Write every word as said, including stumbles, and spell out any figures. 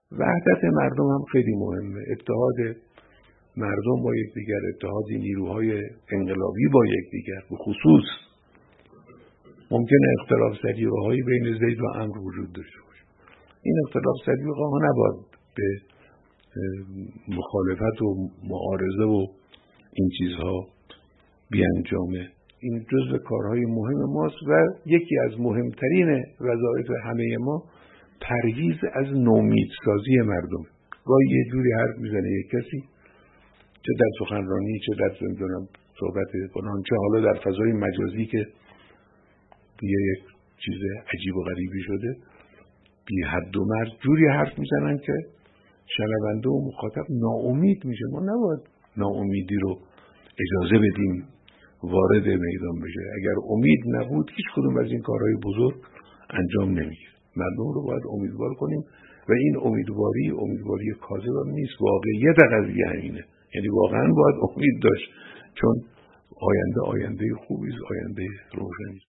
وحدت مردم هم خیلی مهمه، اتحاد مردم با یکدیگر، اتحاد نیروهای انقلابی با یکدیگر. به خصوص ممکنه اختلاف سلیقه‌هایی بین زید و عمرو وجود داشته باشه، این اختلاف سلیقه‌ها نباید به مخالفت و معارضه و این چیزها بیانجامه. این جزء کارهای مهم ماست و یکی از مهمترین وظایف همه ما پرهیز از نومیدسازی مردم. گاهی یه جوری حرف میزنه یک کسی، چه در سخنرانی چه در نمیدونم صحبت فلان، چه حالا در فضای مجازی که دیگه یک چیز عجیب و غریبی شده، بی حد و مرز جوری حرف میزنن که شنونده و مخاطب ناامید میشه. ما نباید ناامیدی رو اجازه بدیم وارد میدان بشه. اگر امید نبود هیچ کدوم از این کارهای بزرگ انجام نمیگیره. مردم رو باید امیدوار کنیم و این امیدواری امیدواری کاذب هم نیست، واقعیت قضیه همینه. یعنی واقعا باید امید داشت، چون آینده آینده خوبی است، آینده روشنی.